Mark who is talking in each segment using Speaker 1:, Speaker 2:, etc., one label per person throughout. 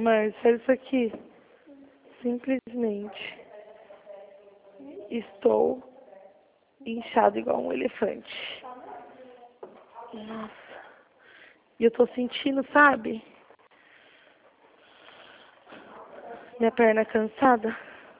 Speaker 1: Márcia, isso aqui. Simplesmente. Estou inchado igual um elefante. Nossa. E eu tô sentindo, sabe? Minha perna cansada.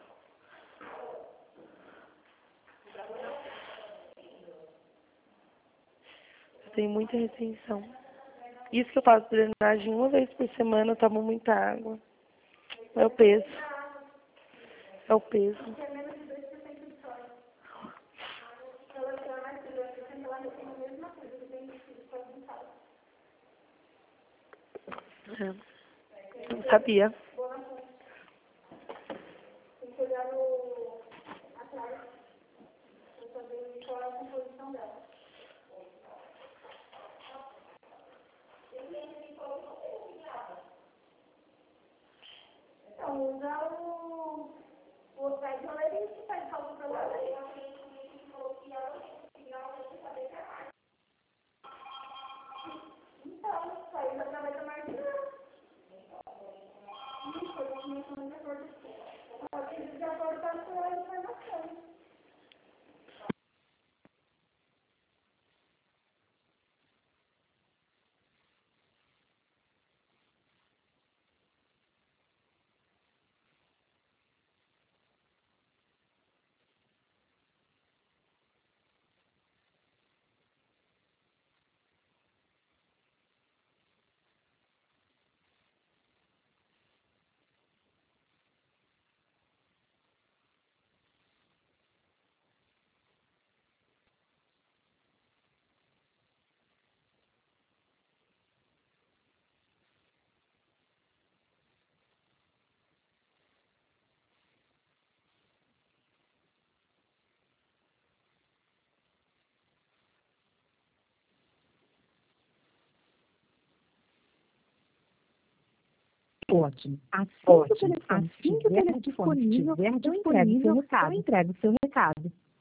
Speaker 1: Eu tenho muita retenção. Isso que eu faço drenagem uma vez por semana, eu tomo muita água. É o peso. É o peso. É. Não sabia.
Speaker 2: Então, usa o pé de leite que faz caldo pra você. Então, aí já vai tomar de novo. Isso, eu vou começar de acordo com você. Pode de acordo com a sua informação.
Speaker 3: Ótimo. Assim que o telefone estiver disponível, eu entrego o seu recado.